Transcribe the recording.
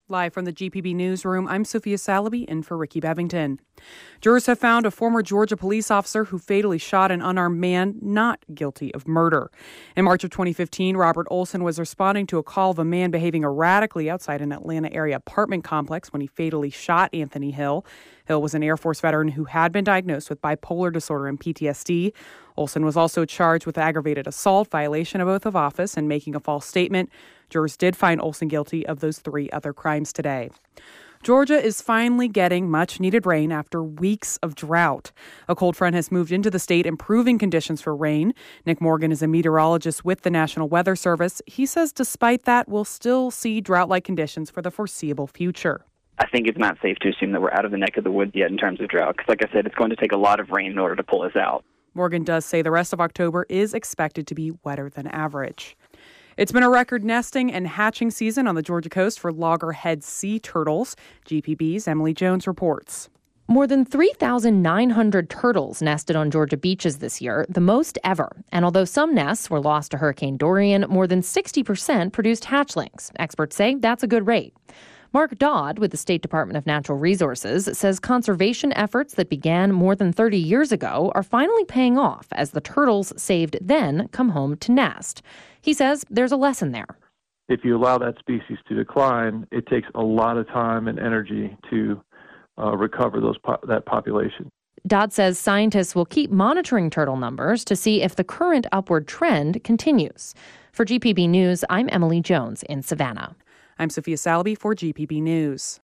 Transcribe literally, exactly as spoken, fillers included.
Live from the G P B Newsroom, I'm Sophia Salaby in for Ricky Bevington. Jurors have found a former Georgia police officer who fatally shot an unarmed man not guilty of murder. In March of twenty fifteen, Robert Olson was responding to a call of a man behaving erratically outside an Atlanta area apartment complex when he fatally shot Anthony Hill. Hill was an Air Force veteran who had been diagnosed with bipolar disorder and P T S D. Olson was also charged with aggravated assault, violation of oath of office, and making a false statement. Jurors did find Olson guilty of those three other crimes today. Georgia is finally getting much-needed rain after weeks of drought. A cold front has moved into the state, improving conditions for rain. Nick Morgan is a meteorologist with the National Weather Service. He says despite that, we'll still see drought-like conditions for the foreseeable future. I think it's not safe to assume that we're out of the neck of the woods yet in terms of drought, because like I said, it's going to take a lot of rain in order to pull us out. Morgan does say the rest of October is expected to be wetter than average. It's been a record nesting and hatching season on the Georgia coast for loggerhead sea turtles. G P B's Emily Jones reports. More than three thousand nine hundred turtles nested on Georgia beaches this year, the most ever. And although some nests were lost to Hurricane Dorian, more than sixty percent produced hatchlings. Experts say that's a good rate. Mark Dodd with the State Department of Natural Resources says conservation efforts that began more than thirty years ago are finally paying off as the turtles saved then come home to nest. He says there's a lesson there. If you allow that species to decline, it takes a lot of time and energy to uh, recover those po- that population. Dodd says scientists will keep monitoring turtle numbers to see if the current upward trend continues. For G P B News, I'm Emily Jones in Savannah. I'm Sophia Salaby for G P B News.